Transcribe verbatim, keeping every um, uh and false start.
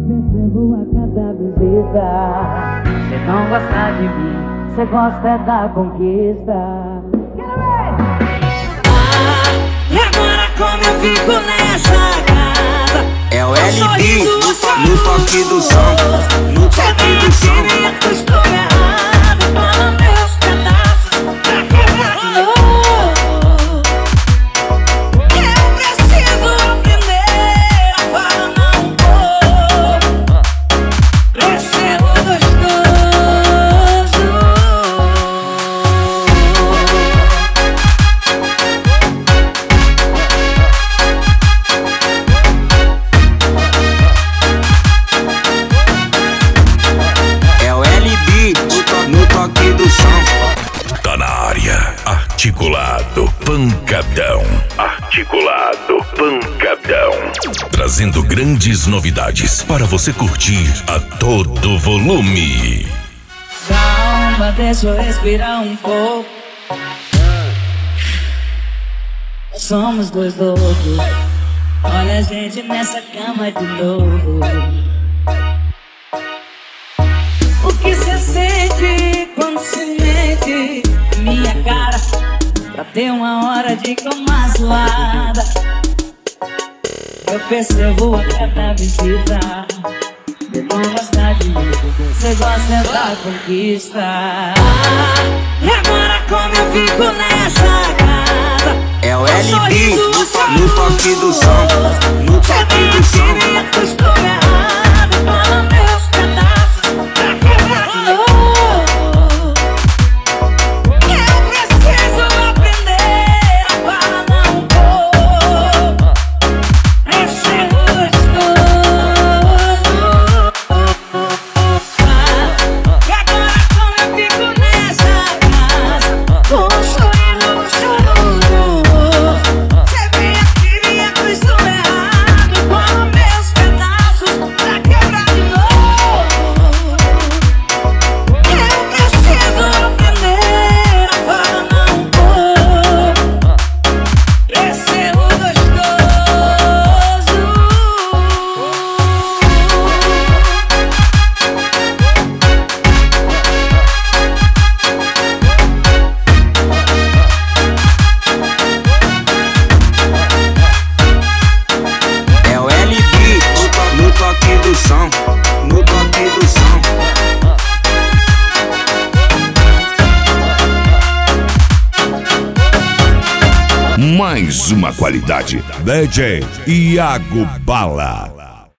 percebo a cada visita. Cê não gosta de mim, cê gosta é da conquista. Quero ver! Ah, e agora como eu fico nessa casa? É o L B no toque do som, no toque do som. Eu estou errado, fala meus pedaços pra quebrar de novo. Eu preciso aprender a falar não vou. Preciso gostoso. É o L B no toque do som. Tá na área, articulado, pancadão. Articulado, pancadão. Trazendo grandes novidades para você curtir a todo volume. Calma, deixa eu respirar um pouco. Somos dois loucos. Olha a gente nessa cama de novo. O que cê sente quando se mete minha cara pra ter uma hora de cama zoada? Eu percebo a cada visita. Cê não gosta de mim, cê gosta da conquista. Ah, e agora como eu fico nessa casa? É o L B no toque do som, no toque do som. Eu estou errado, fala meus pedaços pra quebrar de novo. Eu preciso aprender a falar não vou. Preciso gostoso. E agora como eu fico nessa casa, com um sorriso choroso. Cê vem aqui e eu estou errado, fala meus pedaços pra quebrar de novo. Eu preciso aprender a falar não vou. Preciso gostoso. É o L B no toque do som, no toque do som. Mais uma qualidade. D J Iago Bala.